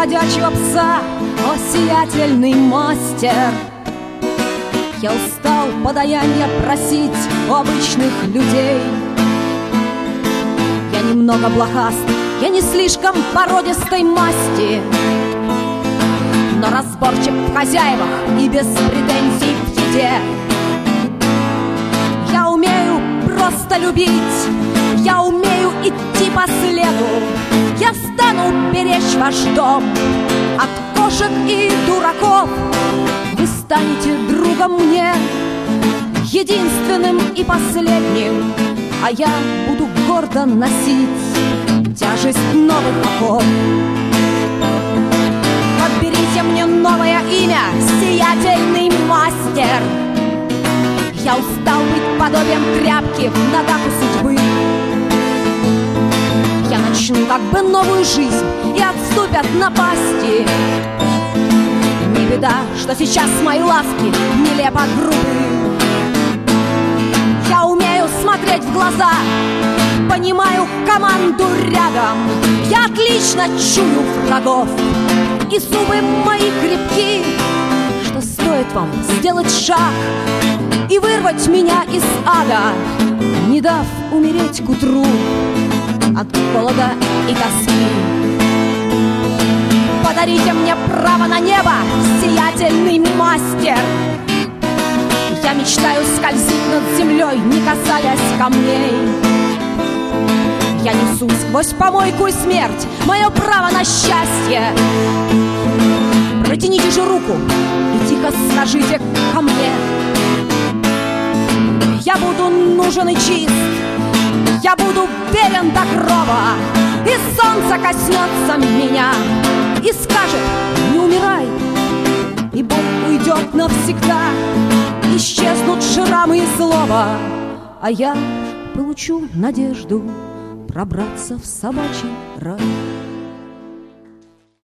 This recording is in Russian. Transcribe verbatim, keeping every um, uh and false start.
ходячего пса, о сиятельный мастер. Я устал подаяния просить у обычных людей. Я немного блохаст, я не слишком породистой масти, но разборчив в хозяевах и без претензий в еде. Я умею просто любить, я умею идти по следу. Я стану беречь ваш дом от кошек и дураков. Вы станете другом мне, единственным и последним, а я буду гордо носить тяжесть новых оков. Подберите мне новое имя, сиятельный мастер. Я устал быть подобием тряпки в ногах у судьбы. Я начну как бы новую жизнь, и отступят напасти. Не беда, что сейчас мои ласки нелепо грубы. Я умею смотреть в глаза, понимаю команду рядом. Я отлично чую врагов, и зубы мои крепки. Что стоит вам сделать шаг и вырвать меня из ада, не дав умереть к утру от голода и тоски? Подарите мне право на небо, сиятельный мастер. Я мечтаю скользить над землей, не касаясь камней. Я несу сквозь помойку и смерть мое право на счастье. Протяните же руку и тихо скажите ко мне. Я буду нужен и чист, я буду верен до гроба. И солнце коснется меня и скажет: не умирай, и боль уйдет навсегда. Исчезнут шрамы и злоба, а я получу надежду пробраться в собачий рай.